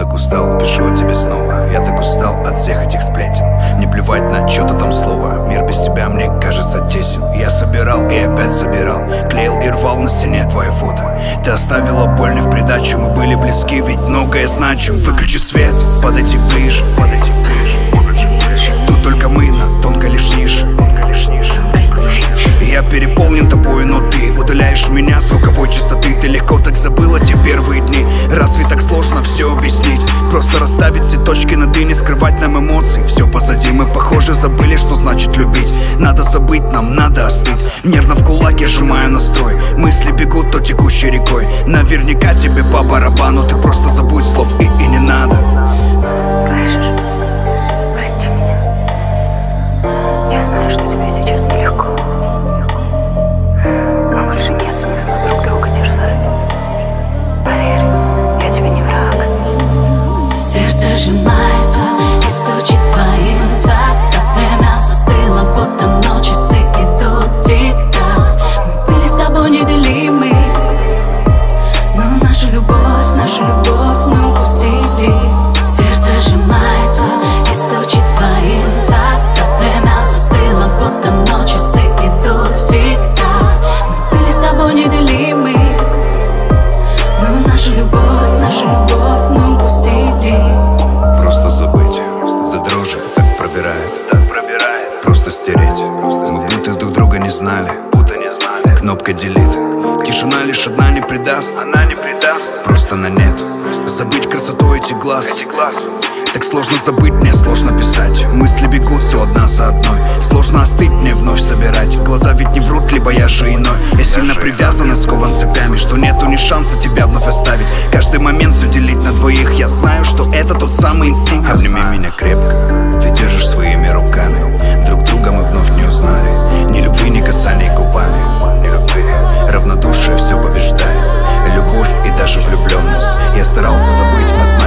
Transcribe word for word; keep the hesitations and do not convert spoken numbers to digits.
так устал, пишу тебе снова. Я так устал от всех этих сплетен. Не плевать на чьё-то там слово. Мир без тебя мне кажется тесен. Я собирал и опять собирал, клеил и рвал на стене твое фото. Ты оставила боль не в придачу. Мы были близки, ведь многое значим. Выключи свет, подойди ближе. Тут только мы на тонкой лишь нише. Я переполнен тобой, но ты удаляешь меня звуковой чистоты. Ты легко так забыла те первые дни. Разве так сложно все объяснить? Просто расставить все точки над «и», не скрывать нам эмоций. Все позади, мы похоже забыли, что значит любить. Надо забыть, нам надо остыть. Нервно в кулаке сжимаю настрой. Мысли бегут то текущей рекой. Наверняка тебе по барабану. Ты просто забудь слов «и» и не надо. Сжимается и стучит с твоим так, как время застыло, будто ночи часы идут тик-так. Мы были с тобой неделимы, но наша любовь, наша любовь мы упустили. Сердце сжимается и стучит с твоим так, как время застыло, будто ночи часы идут тик-так. Мы были с тобой неделимы, но наша любовь, наша любовь мы упустили. Просто забыть, до дрожи так пробирает, так пробирает. Просто стереть, мы будто друг друга не знали, будто не знали. Кнопка делит, тишина лишь одна не предаст, она не предаст. Просто на нет, забыть красоту этих глаз, эти глаз. Так сложно забыть, мне сложно писать. Мысли бегут все одна за одной. Сложно остыть, мне вновь собирать. Глаза ведь не врут, либо я же иной. Я сильно привязан и скован цепями, что нету ни шанса тебя вновь оставить. Каждый момент все делить на двоих. Я знаю, что это тот самый инстинкт. Обними меня крепко, ты держишь своими руками. Друг друга мы вновь не узнали. Ни любви, ни касаний губами. Равнодушие все побеждает. Любовь и даже влюбленность. Я старался забыть, а знаю,